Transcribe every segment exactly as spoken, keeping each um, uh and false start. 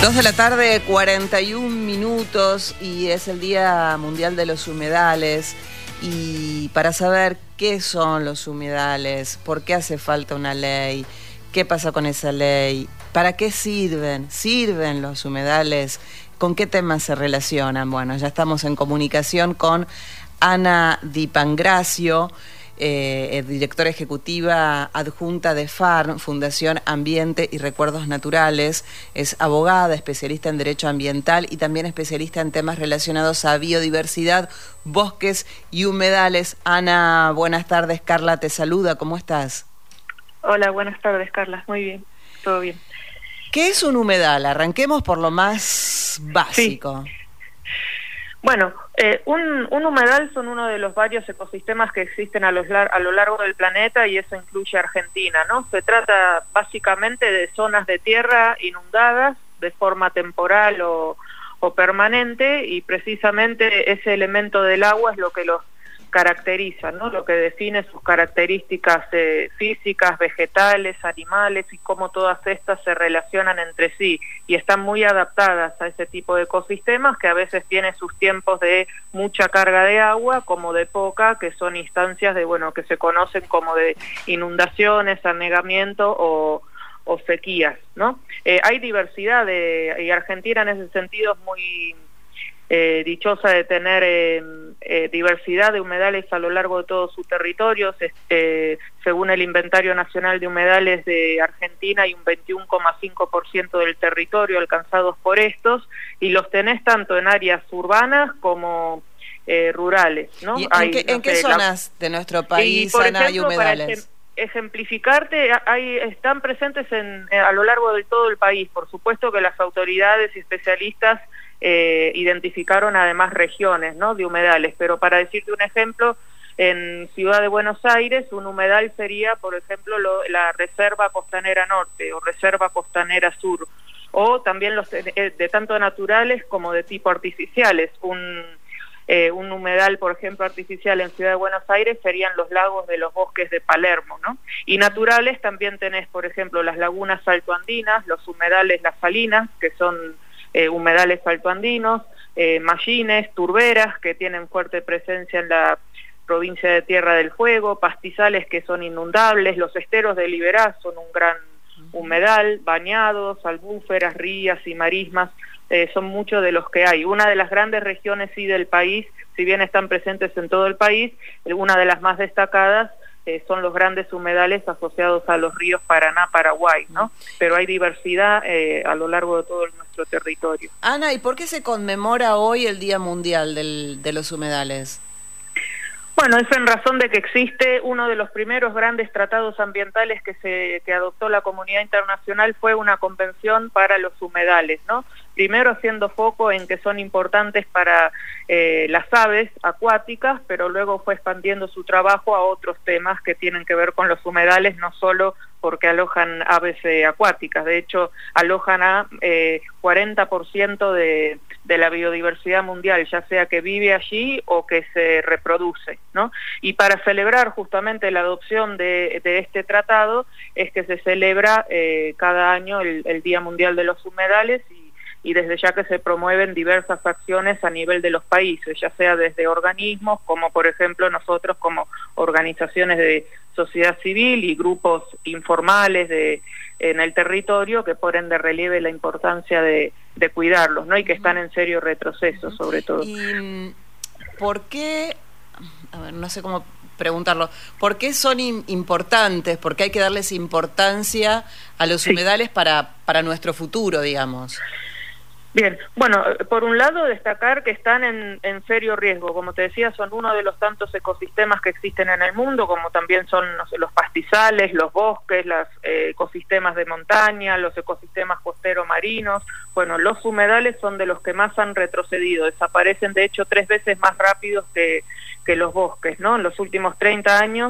Dos de la tarde, cuarenta y un minutos, y es el Día Mundial de los Humedales. Y para saber qué son los humedales, por qué hace falta una ley, qué pasa con esa ley, para qué sirven, sirven los humedales, con qué temas se relacionan. Bueno, ya estamos en comunicación con Ana Di Pangracio, Eh, directora ejecutiva adjunta de FARN, Fundación Ambiente y Recuerdos Naturales. Es abogada, especialista en Derecho Ambiental y también especialista en temas relacionados a biodiversidad, bosques y humedales. Ana, buenas tardes. Carla te saluda, ¿cómo estás? Hola, buenas tardes, Carla. Muy bien, todo bien. ¿Qué es un humedal? Arranquemos por lo más básico. Sí. Bueno, eh, un, un humedal son uno de los varios ecosistemas que existen a, los, a lo largo del planeta, y eso incluye Argentina, ¿no? Se trata básicamente de zonas de tierra inundadas de forma temporal o, o permanente, y precisamente ese elemento del agua es lo que los caracteriza, ¿no? Lo que define sus características eh, físicas, vegetales, animales, y cómo todas estas se relacionan entre sí y están muy adaptadas a ese tipo de ecosistemas que a veces tiene sus tiempos de mucha carga de agua como de poca, que son instancias de, bueno, que se conocen como de inundaciones, anegamiento o, o sequías, ¿no? Eh, hay diversidad de, y Argentina en ese sentido es muy Eh, dichosa de tener eh, eh, diversidad de humedales a lo largo de todo su territorio. Eh, según el Inventario Nacional de Humedales de Argentina, hay un veintiuno coma cinco por ciento del territorio alcanzados por estos, y los tenés tanto en áreas urbanas como eh, rurales, ¿no? ¿Y en hay, qué, no en qué sé, zonas la... de nuestro país, y, por Ana, hay ejemplo, humedales? Para ejemplificarte, hay, están presentes en, a lo largo de todo el país. Por supuesto que las autoridades y especialistas Eh, identificaron además regiones, ¿no?, de humedales, pero para decirte un ejemplo, en Ciudad de Buenos Aires un humedal sería, por ejemplo, lo, la Reserva Costanera Norte o Reserva Costanera Sur, o también los de, de tanto naturales como de tipo artificiales. Un, eh, un humedal, por ejemplo, artificial en Ciudad de Buenos Aires serían los lagos de los bosques de Palermo, ¿no? Y naturales también tenés, por ejemplo, las lagunas altoandinas, los humedales Las Salinas, que son Eh, humedales altoandinos, eh, mallines, turberas, que tienen fuerte presencia en la provincia de Tierra del Fuego, pastizales que son inundables, los esteros de Liberá son un gran humedal, bañados, albúferas, rías y marismas, eh, son muchos de los que hay. Una de las grandes regiones, sí, del país, si bien están presentes en todo el país, eh, una de las más destacadas Eh, son los grandes humedales asociados a los ríos Paraná, Paraguay, ¿no? Pero hay diversidad eh, a lo largo de todo nuestro territorio. Ana, ¿y por qué se conmemora hoy el Día Mundial del, de los Humedales? Bueno, es en razón de que existe uno de los primeros grandes tratados ambientales que se que adoptó la comunidad internacional, fue una convención para los humedales, ¿no? Primero haciendo foco en que son importantes para eh, las aves acuáticas, pero luego fue expandiendo su trabajo a otros temas que tienen que ver con los humedales, no solo porque alojan aves eh, acuáticas. De hecho, alojan a eh, cuarenta por ciento de, de la biodiversidad mundial, ya sea que vive allí o que se reproduce, ¿no? Y para celebrar justamente la adopción de, de este tratado es que se celebra eh, cada año el, el Día Mundial de los Humedales, y y desde ya que se promueven diversas acciones a nivel de los países, ya sea desde organismos como, por ejemplo, nosotros como organizaciones de sociedad civil y grupos informales de en el territorio que ponen de relieve la importancia de, de cuidarlos, ¿no? Y que están en serio retroceso, sobre todo. ¿Y por qué, a ver, no sé cómo preguntarlo, por qué son importantes, por qué hay que darles importancia a los humedales sí. para, para nuestro futuro, digamos? Bien, bueno, por un lado destacar que están en, en serio riesgo. Como te decía, son uno de los tantos ecosistemas que existen en el mundo, como también son, no sé, los pastizales, los bosques, los eh, ecosistemas de montaña, los ecosistemas costero-marinos. Bueno, los humedales son de los que más han retrocedido, desaparecen de hecho tres veces más rápidos que, que los bosques, ¿no? En los últimos treinta años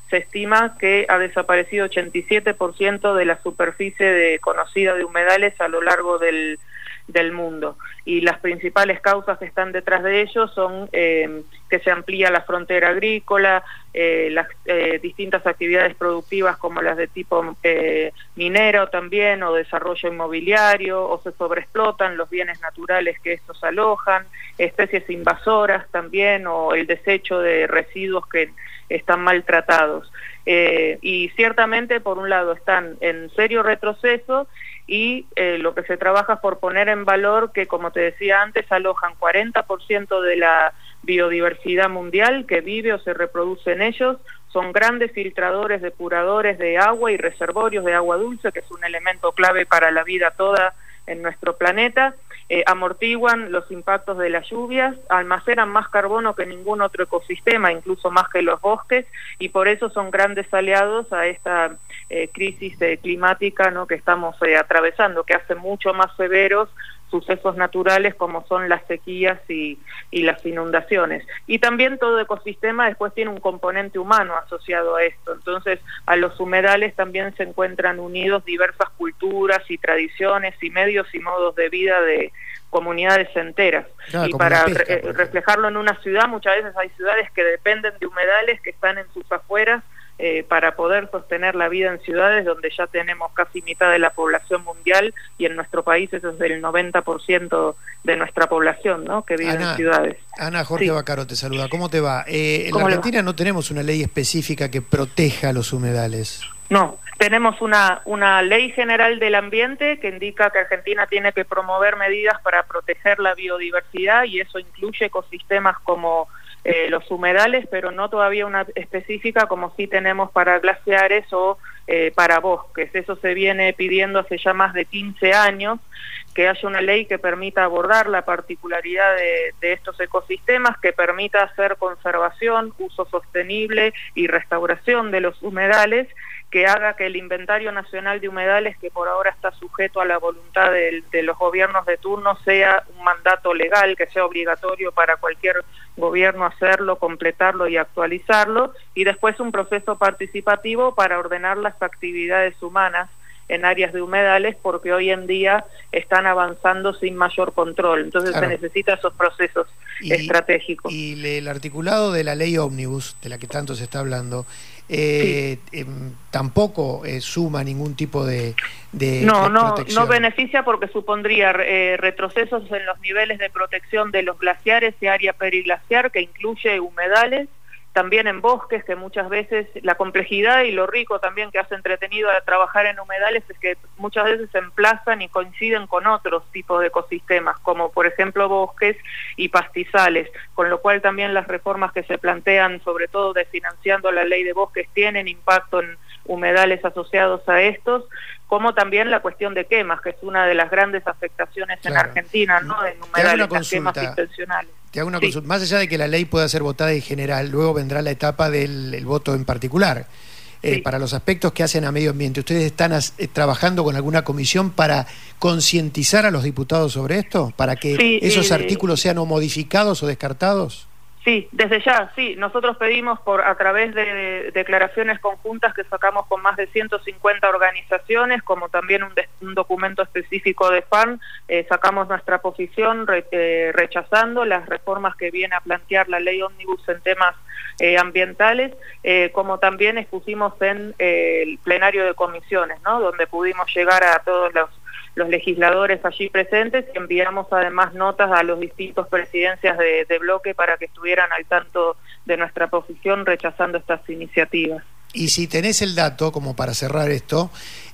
se estima que ha desaparecido ochenta y siete por ciento de la superficie de, conocida de humedales a lo largo del, del mundo. Y las principales causas que están detrás de ello son eh, que se amplía la frontera agrícola, eh, las eh, distintas actividades productivas como las de tipo eh, minero también, o desarrollo inmobiliario, o se sobreexplotan los bienes naturales que estos alojan, especies invasoras también, o el desecho de residuos que están maltratados. Eh, y ciertamente, por un lado, están en serio retroceso, y eh, lo que se trabaja es por poner en valor que, como te decía antes, alojan cuarenta por ciento de la biodiversidad mundial que vive o se reproduce en ellos, son grandes filtradores, depuradores de agua y reservorios de agua dulce, que es un elemento clave para la vida toda en nuestro planeta, eh, amortiguan los impactos de las lluvias, almacenan más carbono que ningún otro ecosistema, incluso más que los bosques, y por eso son grandes aliados a esta eh, crisis eh, climática, ¿no?, que estamos eh, atravesando, que hace mucho más severos sucesos naturales como son las sequías y, y las inundaciones. Y también todo ecosistema después tiene un componente humano asociado a esto. Entonces, a los humedales también se encuentran unidos diversas culturas y tradiciones y medios y modos de vida de comunidades enteras. Claro, y como para pesca, re reflejarlo en una ciudad, muchas veces hay ciudades que dependen de humedales que están en sus afueras, Eh, para poder sostener la vida en ciudades donde ya tenemos casi mitad de la población mundial, y en nuestro país eso es del noventa por ciento de nuestra población, ¿no?, que vive Ana, en ciudades. Ana, Jorge Sí. Vaccaro te saluda. ¿Cómo te va? Eh, en la ¿Cómo le va? Argentina no tenemos una ley específica que proteja los humedales. No, tenemos una, una ley general del ambiente que indica que Argentina tiene que promover medidas para proteger la biodiversidad, y eso incluye ecosistemas como Eh, los humedales, pero no todavía una específica como sí tenemos para glaciares o eh, para bosques. Eso se viene pidiendo hace ya más de quince años, que haya una ley que permita abordar la particularidad de, de estos ecosistemas, que permita hacer conservación, uso sostenible y restauración de los humedales, que haga que el inventario nacional de humedales, que por ahora está sujeto a la voluntad de, de los gobiernos de turno, sea un mandato legal, que sea obligatorio para cualquier gobierno hacerlo, completarlo y actualizarlo, y después un proceso participativo para ordenar las actividades humanas en áreas de humedales, porque hoy en día están avanzando sin mayor control. Entonces claro, se necesita esos procesos y, estratégicos. Y le, el articulado de la ley ómnibus, de la que tanto se está hablando, eh, sí. eh, tampoco eh, suma ningún tipo de, de, no, de no, protección. No beneficia, porque supondría eh, retrocesos en los niveles de protección de los glaciares y área periglaciar, que incluye humedales, también en bosques, que muchas veces la complejidad y lo rico también que hace entretenido a trabajar en humedales es que muchas veces se emplazan y coinciden con otros tipos de ecosistemas, como por ejemplo bosques y pastizales, con lo cual también las reformas que se plantean, sobre todo desfinanciando la ley de bosques, tienen impacto en humedales asociados a estos, como también la cuestión de quemas, que es una de las grandes afectaciones claro. en Argentina, ¿no?, en humedales, las quemas intencionales. Te hago una sí. consulta. Más allá de que la ley pueda ser votada en general, luego vendrá la etapa del el voto en particular. Eh, sí. Para los aspectos que hacen a medio ambiente, ¿ustedes están as, eh, trabajando con alguna comisión para concientizar a los diputados sobre esto? ¿Para que sí, esos eh, artículos sean o modificados o descartados? Sí, desde ya, sí. Nosotros pedimos por a través de declaraciones conjuntas que sacamos con más de ciento cincuenta organizaciones, como también un, de, un documento específico de F A N, eh, sacamos nuestra posición re, eh, rechazando las reformas que viene a plantear la ley ómnibus en temas eh, ambientales, eh, como también expusimos en eh, el plenario de comisiones, ¿no?, donde pudimos llegar a todos los los legisladores allí presentes, y enviamos además notas a los distintos presidencias de, de bloque para que estuvieran al tanto de nuestra posición rechazando estas iniciativas. Y si tenés el dato, como para cerrar esto,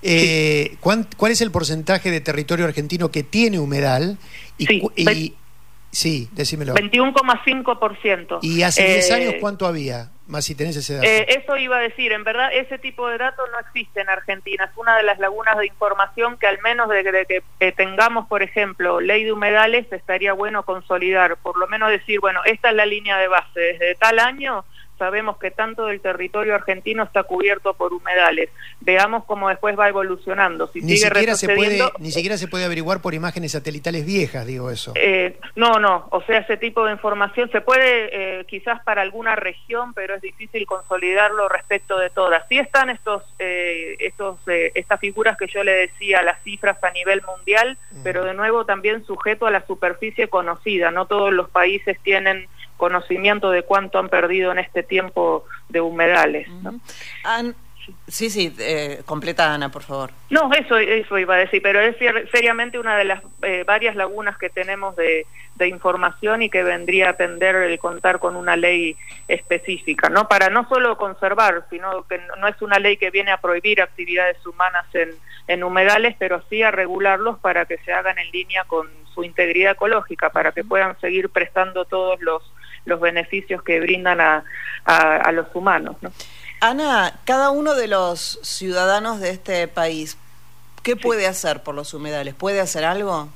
eh, sí. ¿cuál, ¿cuál es el porcentaje de territorio argentino que tiene humedal? Y, sí, y, sí, decímelo. veintiuno coma cinco por ciento. ¿Y hace diez eh, años cuánto había? Más si tenés ese dato. Eh, eso iba a decir, en verdad ese tipo de datos no existe en Argentina, es una de las lagunas de información que al menos de, de que eh, tengamos, por ejemplo, ley de humedales, estaría bueno consolidar, por lo menos decir, bueno, esta es la línea de base, desde tal año sabemos que tanto del territorio argentino está cubierto por humedales. Veamos cómo después va evolucionando. Si ni, sigue siquiera se puede, retrocediendo, ni siquiera se puede averiguar por imágenes satelitales viejas, digo eso. Eh, no, no, o sea, ese tipo de información se puede eh, quizás para alguna región, pero es difícil consolidarlo respecto de todas. Sí están estos, eh, estos, eh, estas figuras que yo le decía, las cifras a nivel mundial, uh-huh. pero de nuevo también sujeto a la superficie conocida. No todos los países tienen conocimiento de cuánto han perdido en este tiempo de humedales, ¿no? Uh-huh. An Sí, sí, eh, completa Ana, por favor. No, eso, eso iba a decir, pero es seriamente una de las eh, varias lagunas que tenemos de, de información y que vendría a atender el contar con una ley específica, ¿no? Para no solo conservar, sino que no es una ley que viene a prohibir actividades humanas en, en humedales, pero sí a regularlos para que se hagan en línea con su integridad ecológica, para que puedan seguir prestando todos los, los beneficios que brindan a, a, a los humanos, ¿no? Ana, cada uno de los ciudadanos de este país, ¿qué puede hacer por los humedales? ¿Puede hacer algo?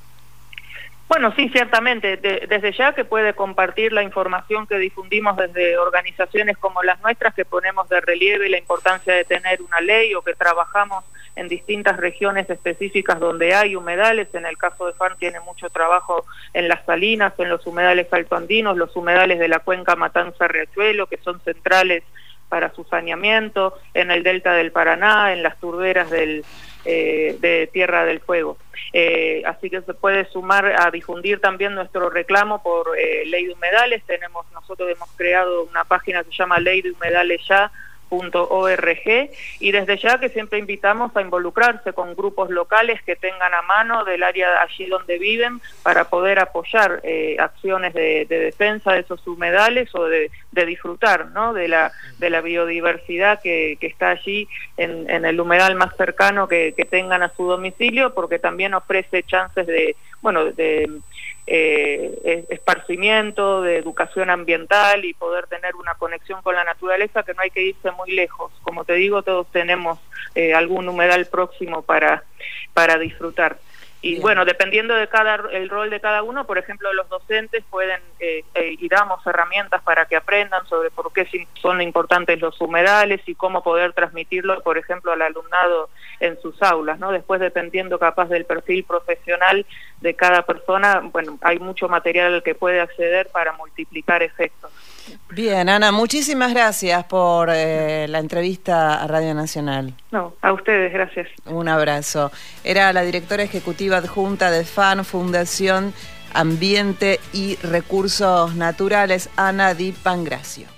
Bueno, sí, ciertamente. De, desde ya que puede compartir la información que difundimos desde organizaciones como las nuestras, que ponemos de relieve la importancia de tener una ley, o que trabajamos en distintas regiones específicas donde hay humedales. En el caso de F A N tiene mucho trabajo en las salinas, en los humedales altoandinos, los humedales de la cuenca Matanza-Riachuelo, que son centrales para su saneamiento, en el delta del Paraná, en las turberas del, eh, de Tierra del Fuego. Eh, así que se puede sumar a difundir también nuestro reclamo por eh, ley de humedales. Tenemos, nosotros hemos creado una página que se llama ley de humedales ya punto org, y desde ya que siempre invitamos a involucrarse con grupos locales que tengan a mano del área allí donde viven, para poder apoyar eh, acciones de, de defensa de esos humedales, o de, de disfrutar, ¿no?, de la de la biodiversidad que, que está allí en, en el humedal más cercano que, que tengan a su domicilio, porque también ofrece chances de, bueno, de Eh, esparcimiento, de educación ambiental, y poder tener una conexión con la naturaleza, que no hay que irse muy lejos. Como te digo, todos tenemos eh, algún humedal próximo para, para disfrutar. Y bien, bueno, dependiendo de cada el rol de cada uno, por ejemplo, los docentes pueden eh, eh, y damos herramientas para que aprendan sobre por qué son importantes los humedales y cómo poder transmitirlo, por ejemplo, al alumnado en sus aulas, ¿no? Después, dependiendo capaz del perfil profesional de cada persona, bueno, hay mucho material al que puede acceder para multiplicar efectos. Bien, Ana, muchísimas gracias por eh, la entrevista a Radio Nacional. No, a ustedes, gracias. Un abrazo. Era la directora ejecutiva adjunta de F A N, Fundación Ambiente y Recursos Naturales, Ana Di Pangracio.